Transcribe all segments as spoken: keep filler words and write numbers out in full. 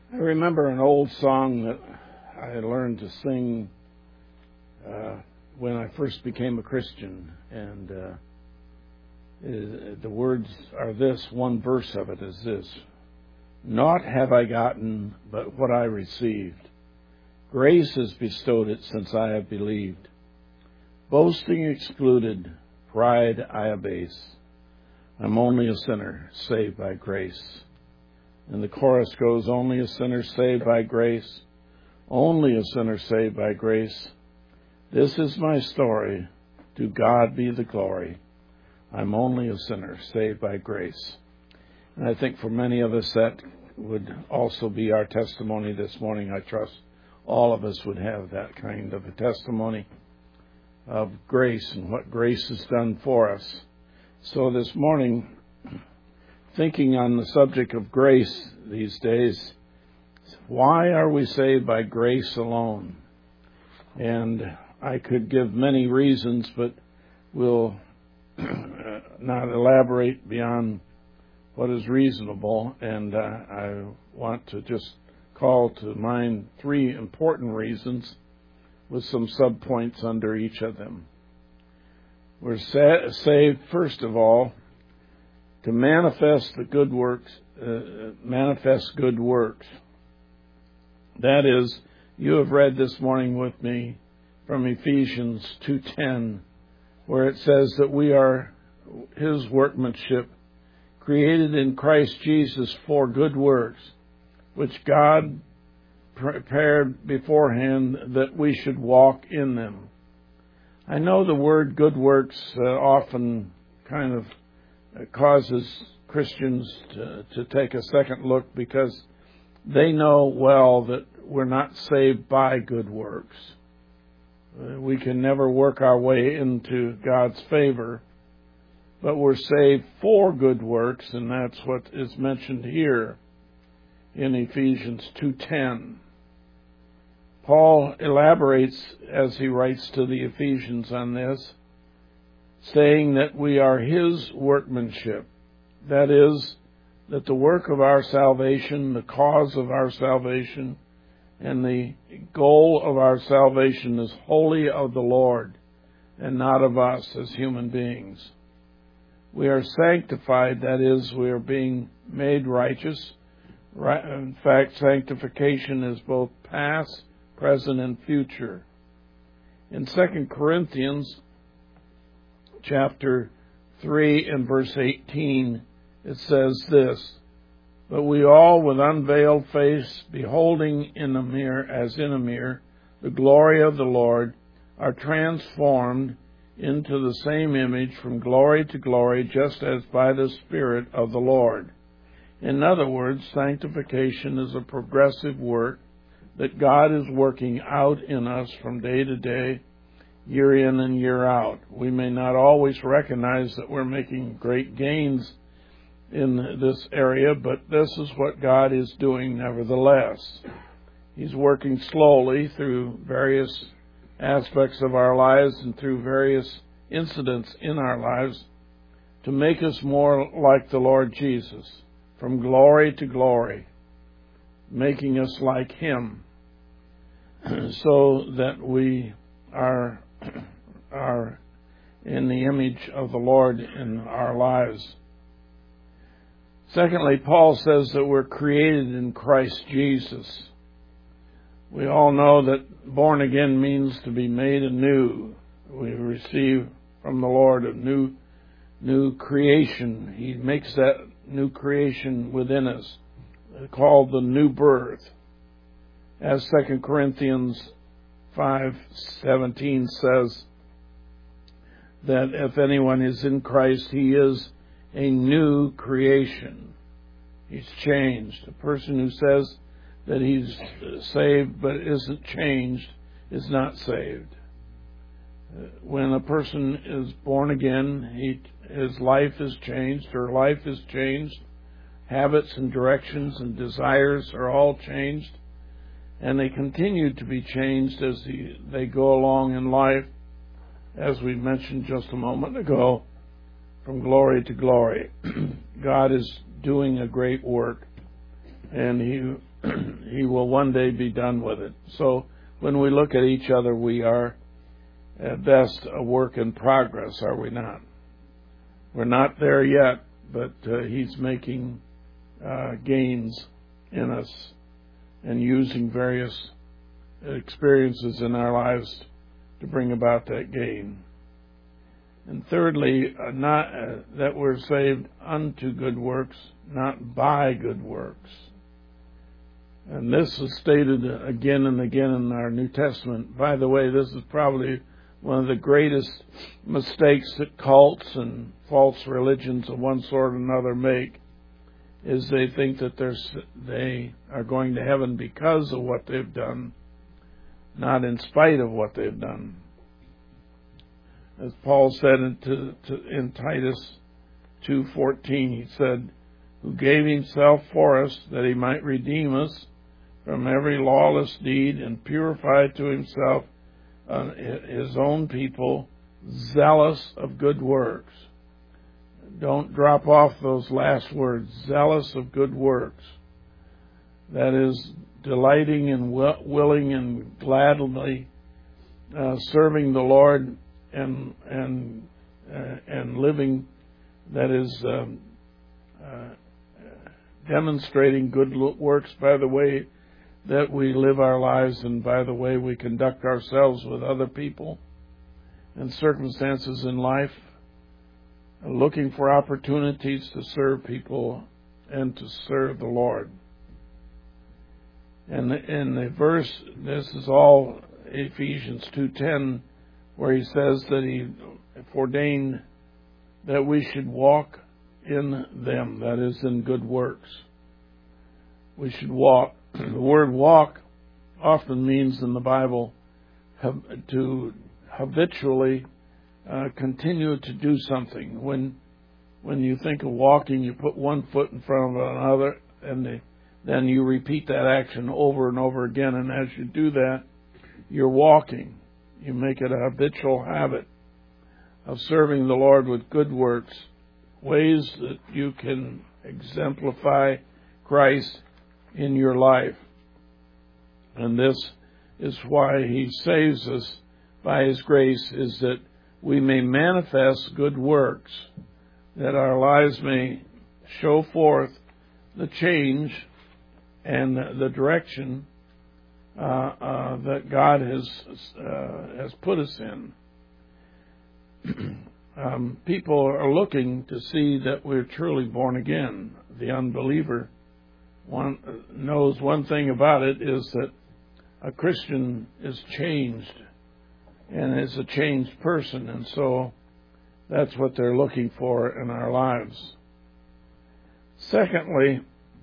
I remember an old song that I learned to sing uh, when I first became a Christian, and uh, it, the words are this, one verse of it is this: "Naught have I gotten but what I received. Grace has bestowed it since I have believed. Boasting excluded, pride I abase. I'm only a sinner saved by grace." And the chorus goes, "Only a sinner saved by grace, only a sinner saved by grace. This is my story, to God be the glory. I'm only a sinner saved by grace." And I think for many of us that would also be our testimony this morning. I trust all of us would have that kind of a testimony of grace and what grace has done for us. So this morning, thinking on the subject of grace these days, why are we saved by grace alone? And I could give many reasons, but we'll not elaborate beyond what is reasonable. And uh, I want to just call to mind three important reasons with some subpoints under each of them. We're sa- saved, first of all, to manifest the good works, uh, manifest good works. That is, you have read this morning with me from Ephesians two ten, where it says that we are His workmanship, created in Christ Jesus for good works, which God prepared beforehand that we should walk in them. I know the word good works uh, often kind of causes Christians to, to take a second look, because they know well that we're not saved by good works. Uh, we can never work our way into God's favor, but we're saved for good works, and that's what is mentioned here in Ephesians two ten. Paul elaborates as he writes to the Ephesians on this, saying that we are His workmanship. That is, that the work of our salvation, the cause of our salvation, and the goal of our salvation is wholly of the Lord and not of us as human beings. We are sanctified, that is, we are being made righteous. In fact, sanctification is both past, present, and future. In Second Corinthians chapter three and verse eighteen, it says this: "But we all with unveiled face, beholding in a mirror as in a mirror the glory of the Lord, are transformed into the same image from glory to glory, just as by the Spirit of the Lord." In other words, sanctification is a progressive work that God is working out in us from day to day, year in and year out. We may not always recognize that we're making great gains in this area, but this is what God is doing nevertheless. He's working slowly through various aspects of our lives and through various incidents in our lives to make us more like the Lord Jesus, from glory to glory, making us like Him, so that we are are in the image of the Lord in our lives. Secondly, Paul says that we're created in Christ Jesus. We all know that born again means to be made anew. We receive from the Lord a new new creation. He makes that new creation within us, called the new birth. As Second Corinthians five seventeen says, that if anyone is in Christ, he is a new creation. He's changed. A person who says that he's saved but isn't changed is not saved. When a person is born again, he, his life is changed, her life is changed. Habits and directions and desires are all changed, and they continue to be changed as they, they go along in life, as we mentioned just a moment ago, from glory to glory. God is doing a great work, and He he will one day be done with it. So when we look at each other, we are at best a work in progress, are we not? We're not there yet, but uh, he's making uh, gains in us and using various experiences in our lives to bring about that gain. And thirdly, uh, not uh, that we're saved unto good works, not by good works. And this is stated again and again in our New Testament. By the way, this is probably one of the greatest mistakes that cults and false religions of one sort or another make, is they think that they're, they are going to heaven because of what they've done, not in spite of what they've done. As Paul said in, to, to, in Titus two fourteen, he said, who gave himself for us that he might redeem us from every lawless deed and purify to himself uh, his own people, zealous of good works. Don't drop off those last words, zealous of good works. That is, delighting and willing and gladly uh, serving the Lord and and uh, and living, that is um, uh, demonstrating good works by the way that we live our lives and by the way we conduct ourselves with other people and circumstances in life, looking for opportunities to serve people and to serve the Lord. And in the verse, this is all Ephesians two ten, where he says that he ordained that we should walk in them, that is, in good works. We should walk. The word walk often means in the Bible to habitually uh, continue to do something. When when you think of walking, you put one foot in front of another, and the, then you repeat that action over and over again. And as you do that, you're walking. You make it a habitual habit of serving the Lord with good works, ways that you can exemplify Christ in your life. And this is why he saves us by his grace, is that we may manifest good works, that our lives may show forth the change and the direction uh, uh, that God has uh, has put us in. um, people are looking to see that we're truly born again. The unbeliever one knows one thing about it, is that a Christian is changed and is a changed person, and so that's what they're looking for in our lives. Secondly,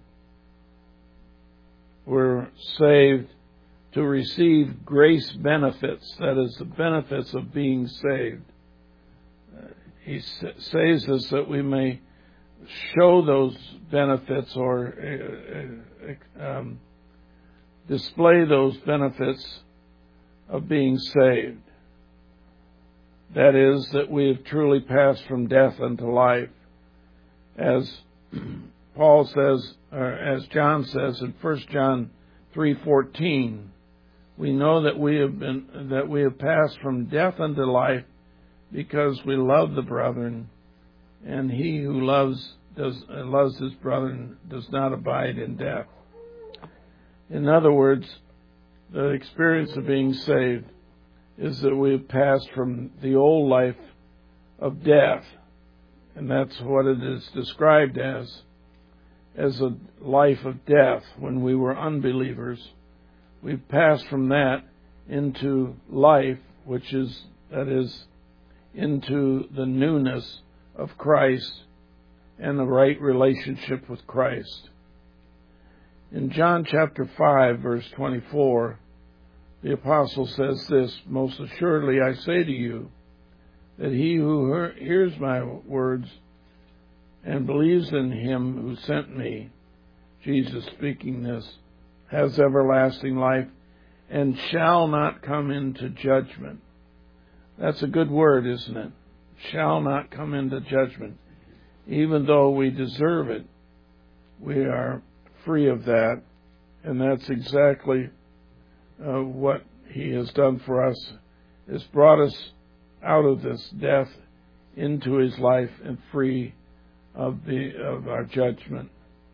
we're saved to receive grace benefits, that is, the benefits of being saved. Uh, he sa- saves us that we may show those benefits or uh, um, display those benefits of being saved. That is, that we have truly passed from death unto life. As Paul says, or as John says in First John three fourteen, we know that we have been that we have passed from death unto life because we love the brethren, and he who loves does uh, loves his brethren does not abide in death. In other words, the experience of being saved is that we have passed from the old life of death, and that's what it is described as, as a life of death when we were unbelievers. We've passed from that into life, which is, that is, into the newness of Christ and the right relationship with Christ. In John chapter five, verse twenty-four, the apostle says this, most assuredly I say to you, that he who hears my words and believes in him who sent me, Jesus speaking this, has everlasting life and shall not come into judgment. That's a good word, isn't it? Shall not come into judgment. Even though we deserve it, we are free of that And that's exactly uh, what He has done for us. Has brought us out of this death into His life and free of the of our judgment.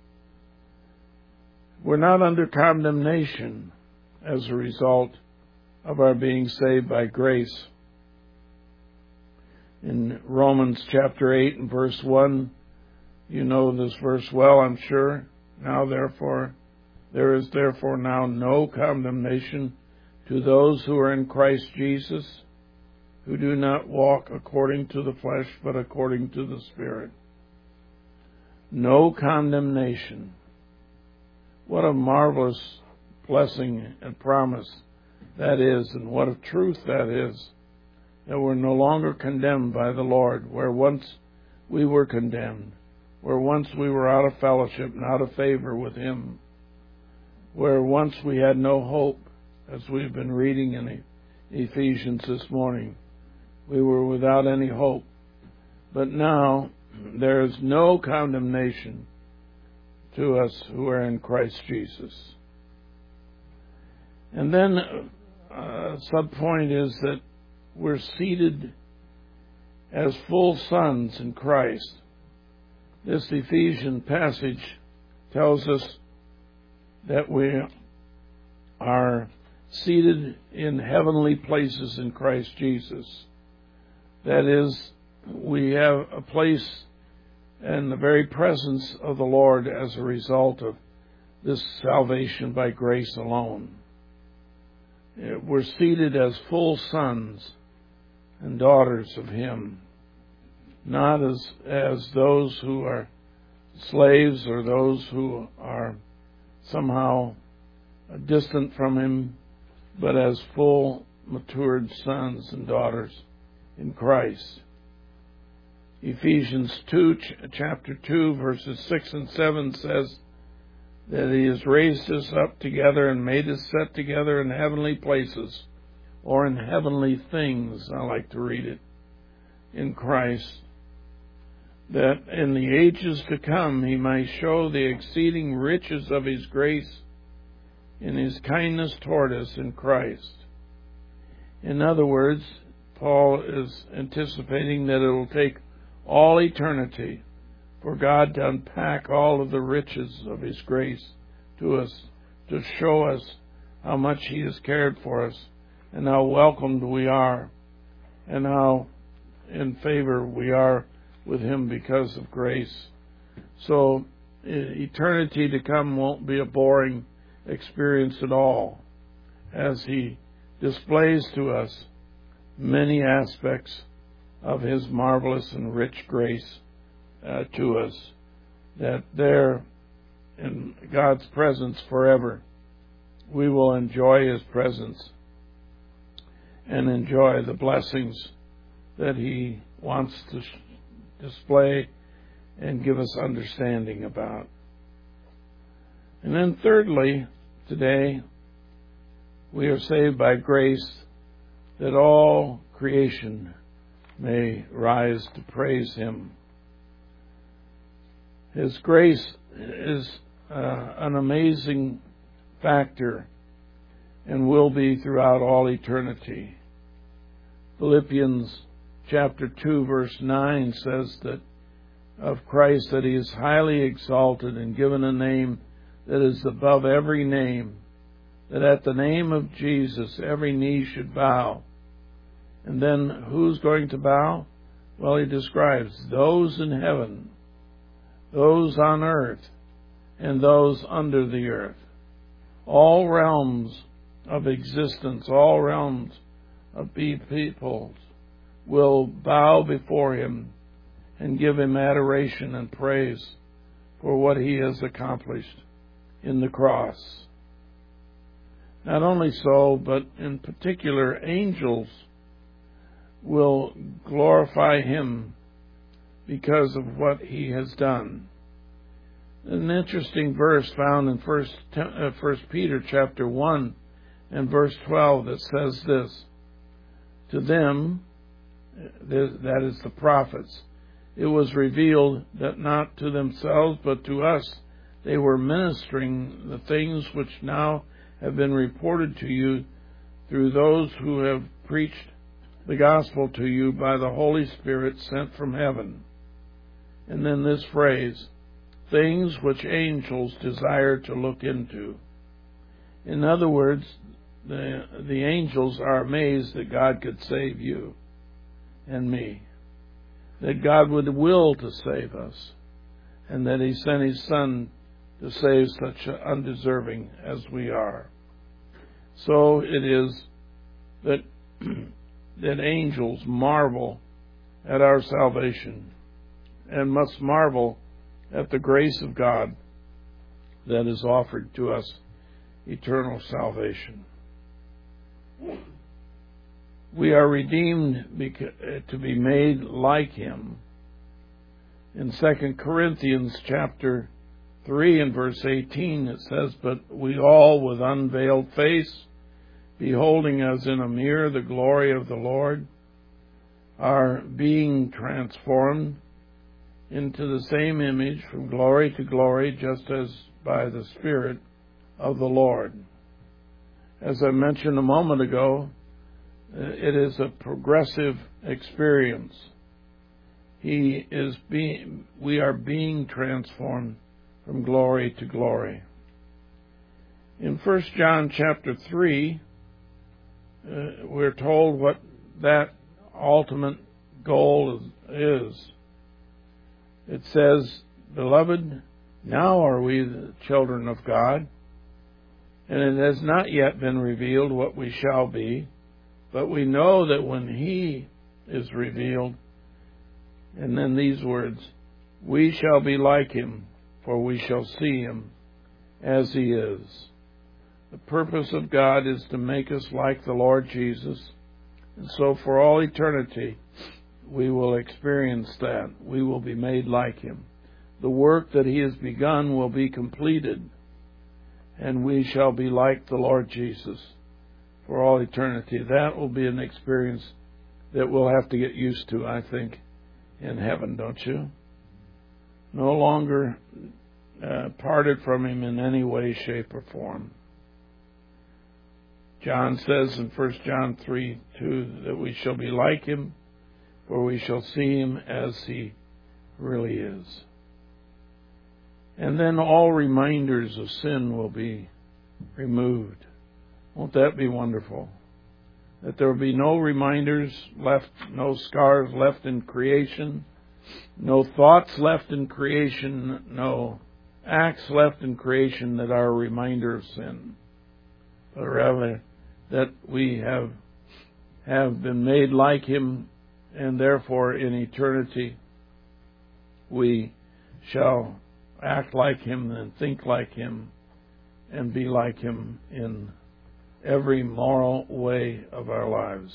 We're not under condemnation as a result of our being saved by grace. In Romans chapter eight and verse one, you know this verse well, I'm sure. Now therefore, there is therefore now no condemnation to those who are in Christ Jesus, who do not walk according to the flesh, but according to the Spirit. No condemnation. What a marvelous blessing and promise that is, and what a truth that is, that we're no longer condemned by the Lord, where once we were condemned, where once we were out of fellowship and out of favor with Him, where once we had no hope, as we've been reading in Ephesians this morning. We were without any hope. But now there is no condemnation to us who are in Christ Jesus. And then a sub-point is that we're seated as full sons in Christ. This Ephesian passage tells us that we are seated in heavenly places in Christ Jesus. That is, we have a place in the very presence of the Lord as a result of this salvation by grace alone. We're seated as full sons and daughters of Him, not as, as those who are slaves or those who are somehow distant from Him, but as full matured sons and daughters in Christ. Ephesians two, chapter two, verses six and seven says that He has raised us up together and made us set together in heavenly places, or in heavenly things, I like to read it, in Christ, that in the ages to come He might show the exceeding riches of His grace in His kindness toward us in Christ. In other words, Paul is anticipating that it will take all eternity for God to unpack all of the riches of His grace to us, to show us how much He has cared for us, and how welcomed we are, and how in favor we are with Him because of grace. So eternity to come won't be a boring experience at all, as He displays to us many aspects of His marvelous and rich grace uh, to us, that there in God's presence forever we will enjoy His presence and enjoy the blessings that He wants to display and give us understanding about. And then thirdly, today, we are saved by grace that all creation may rise to praise Him. His grace is uh, an amazing factor and will be throughout all eternity. Philippians chapter two, verse nine says that of Christ that He is highly exalted and given a name that is above every name, that at the name of Jesus every knee should bow. And then who's going to bow? Well, He describes those in heaven, those on earth, and those under the earth. All realms of existence, all realms of peoples will bow before Him and give Him adoration and praise for what He has accomplished in the cross. Not only so, but in particular, angels will glorify Him because of what He has done. An interesting verse found in First Peter chapter one and verse twelve that says this: to them, that is the prophets, it was revealed that not to themselves but to us they were ministering the things which now have been reported to you through those who have preached the gospel to you by the Holy Spirit sent from heaven. And then this phrase, things which angels desire to look into. In other words, the, the angels are amazed that God could save you and me, that God would will to save us, and that He sent His Son to save such undeserving as we are. So it is that, that angels marvel at our salvation and must marvel at the grace of God that is offered to us, eternal salvation. We are redeemed to be made like Him. In Second Corinthians chapter three and verse eighteen it says, "But we all with unveiled face, beholding as in a mirror the glory of the Lord, are being transformed into the same image from glory to glory, just as by the Spirit of the Lord." As I mentioned a moment ago, it is a progressive experience. He is being, we are being transformed from glory to glory. In First John chapter three, uh, we're told what that ultimate goal is. It says, "Beloved, now are we the children of God, and it has not yet been revealed what we shall be, but we know that when He is revealed," and then these words, "we shall be like Him, for we shall see Him as He is." The purpose of God is to make us like the Lord Jesus, and so for all eternity we will experience that. We will be made like Him. The work that He has begun will be completed, and we shall be like the Lord Jesus for all eternity. That will be an experience that we'll have to get used to, I think, in heaven, don't you? No longer uh, parted from Him in any way, shape, or form. John says in First John three two that we shall be like Him, for we shall see Him as He really is. And then all reminders of sin will be removed. Won't that be wonderful? That there will be no reminders left, no scars left in creation, no thoughts left in creation, no acts left in creation that are a reminder of sin, but rather that we have have been made like Him, and therefore in eternity we shall act like Him and think like Him and be like Him in every moral way of our lives.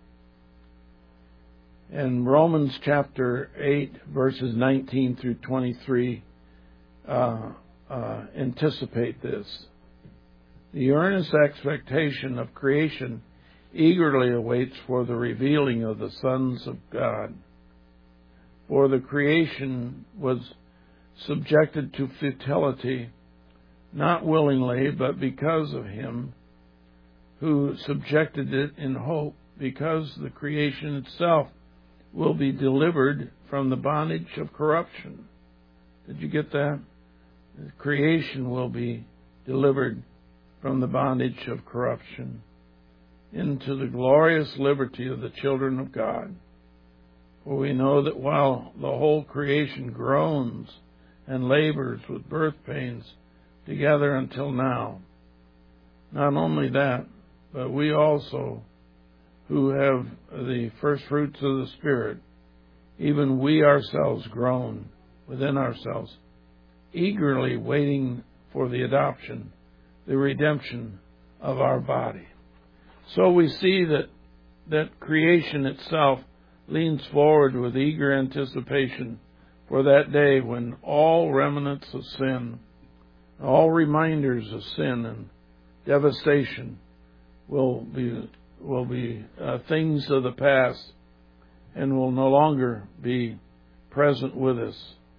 And Romans chapter eight, verses nineteen through twenty-three uh, uh, anticipate this. The earnest expectation of creation eagerly awaits for the revealing of the sons of God. For the creation was subjected to futility, not willingly, but because of Him who subjected it in hope, because the creation itself will be delivered from the bondage of corruption. Did you get that? The creation will be delivered from the bondage of corruption into the glorious liberty of the children of God. For we know that while the whole creation groans and labors with birth pains together until now, not only that, but we also, who have the first fruits of the Spirit, even we ourselves groan within ourselves, eagerly waiting for the adoption, the redemption of our body. So we see that that creation itself leans forward with eager anticipation for that day when all remnants of sin, all reminders of sin and devastation will be will be uh, things of the past and will no longer be present with us.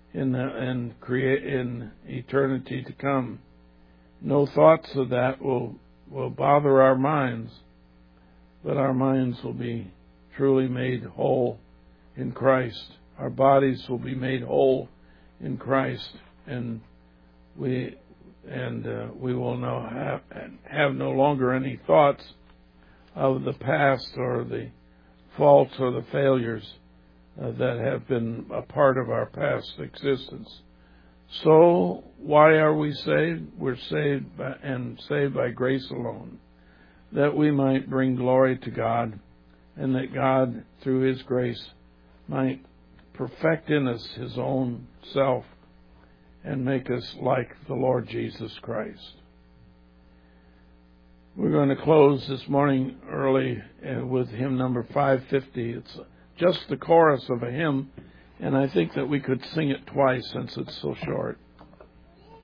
in the, in create in eternity to come. No thoughts of that will will bother our minds, but our minds will be truly made whole in Christ. Our bodies will be made whole in Christ, and we and uh, we will now have have no longer any thoughts of the past or the faults or the failures uh, that have been a part of our past existence. So, why are we saved? We're saved by, and saved by grace alone, that we might bring glory to God, and that God, through His grace, might perfect in us His own self and make us like the Lord Jesus Christ. We're going to close this morning early uh, with hymn number five fifty. It's just the chorus of a hymn, and I think that we could sing it twice since it's so short.